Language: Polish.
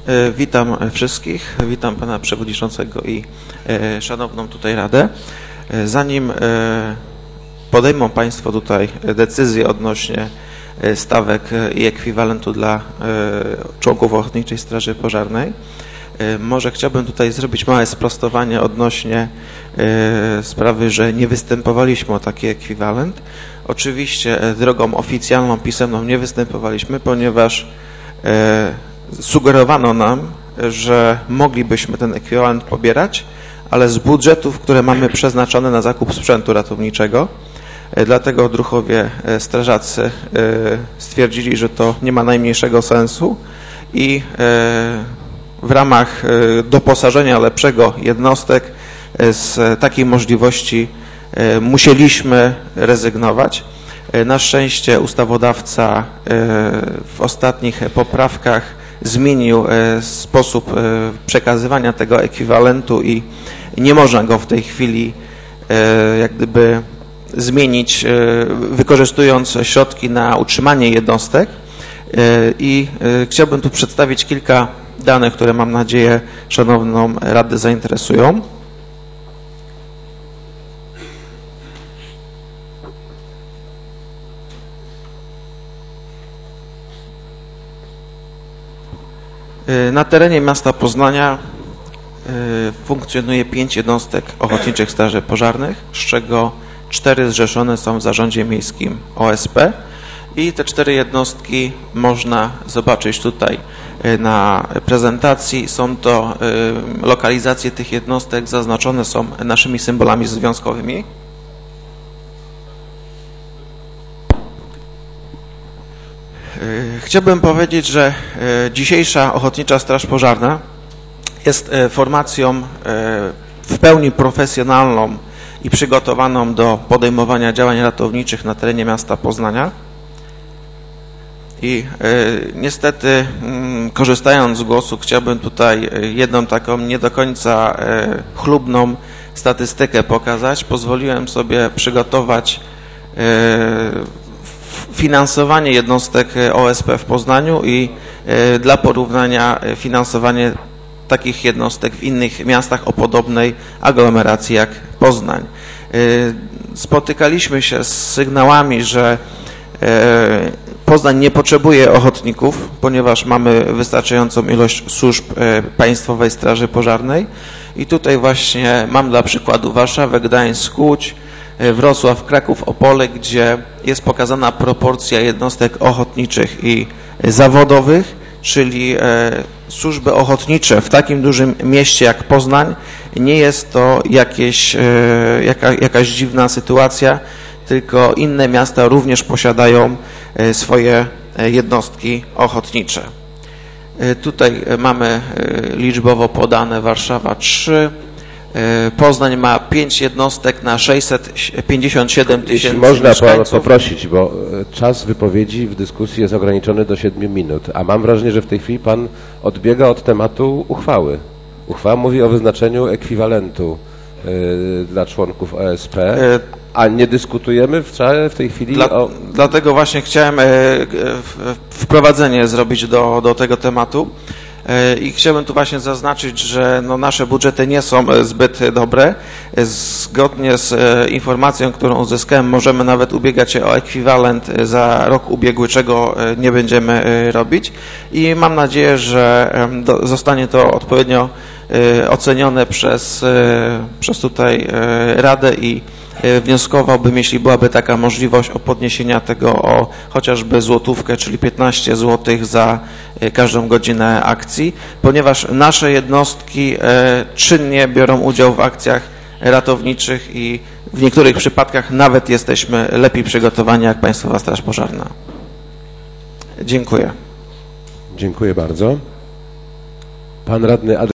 Witam wszystkich, witam pana przewodniczącego i szanowną tutaj Radę. Zanim podejmą państwo tutaj decyzję odnośnie stawek i ekwiwalentu dla członków Ochotniczej Straży Pożarnej, może chciałbym tutaj zrobić małe sprostowanie odnośnie sprawy, że nie występowaliśmy o taki ekwiwalent. Oczywiście drogą oficjalną, pisemną nie występowaliśmy, ponieważ sugerowano nam, że moglibyśmy ten ekwiwalent pobierać, ale z budżetów, które mamy przeznaczone na zakup sprzętu ratowniczego. Dlatego druhowie strażacy stwierdzili, że to nie ma najmniejszego sensu i w ramach doposażenia lepszego jednostek z takiej możliwości musieliśmy rezygnować. Na szczęście ustawodawca w ostatnich poprawkach zmienił sposób przekazywania tego ekwiwalentu i nie można go w tej chwili jak gdyby zmienić, wykorzystując środki na utrzymanie jednostek. I chciałbym tu przedstawić kilka danych, które mam nadzieję szanowną Radę zainteresują. Na terenie miasta Poznania funkcjonuje 5 jednostek Ochotniczych Straży Pożarnych, z czego 4 zrzeszone są w Zarządzie Miejskim OSP i te 4 jednostki można zobaczyć tutaj na prezentacji. Są to lokalizacje tych jednostek, zaznaczone są naszymi symbolami związkowymi. Chciałbym powiedzieć, że dzisiejsza Ochotnicza Straż Pożarna jest formacją w pełni profesjonalną i przygotowaną do podejmowania działań ratowniczych na terenie miasta Poznania. I niestety, korzystając z głosu, chciałbym tutaj jedną taką nie do końca chlubną statystykę pokazać. Pozwoliłem sobie przygotować finansowanie jednostek OSP w Poznaniu i dla porównania finansowanie takich jednostek w innych miastach o podobnej aglomeracji jak Poznań. Spotykaliśmy się z sygnałami, że Poznań nie potrzebuje ochotników, ponieważ mamy wystarczającą ilość służb Państwowej Straży Pożarnej i tutaj właśnie mam dla przykładu Warszawę, Gdańsk, Łódź, Wrocław, Kraków, Opole, gdzie jest pokazana proporcja jednostek ochotniczych i zawodowych, czyli służby ochotnicze w takim dużym mieście jak Poznań nie jest to jakaś dziwna sytuacja, tylko inne miasta również posiadają swoje jednostki ochotnicze. Tutaj mamy liczbowo podane Warszawa 3, Poznań ma 5 jednostek na 657 000 Jeśli można mieszkańców. poprosić, bo czas wypowiedzi w dyskusji jest ograniczony do 7 minut, a mam wrażenie, że w tej chwili pan odbiega od tematu uchwały. Uchwała mówi o wyznaczeniu ekwiwalentu dla członków OSP, a nie dyskutujemy w tej chwili Dlatego właśnie chciałem wprowadzenie zrobić do tego tematu. I chciałbym tu właśnie zaznaczyć, że nasze budżety nie są zbyt dobre. Zgodnie z informacją, którą uzyskałem, możemy nawet ubiegać się o ekwiwalent za rok ubiegły, czego nie będziemy robić. I mam nadzieję, że zostanie to odpowiednio ocenione przez tutaj Radę i wnioskowałbym, jeśli byłaby taka możliwość, o podniesienia tego o chociażby złotówkę, czyli 15 zł za każdą godzinę akcji, ponieważ nasze jednostki czynnie biorą udział w akcjach ratowniczych i w niektórych przypadkach nawet jesteśmy lepiej przygotowani jak Państwowa Straż Pożarna. Dziękuję. Dziękuję bardzo. Pan radny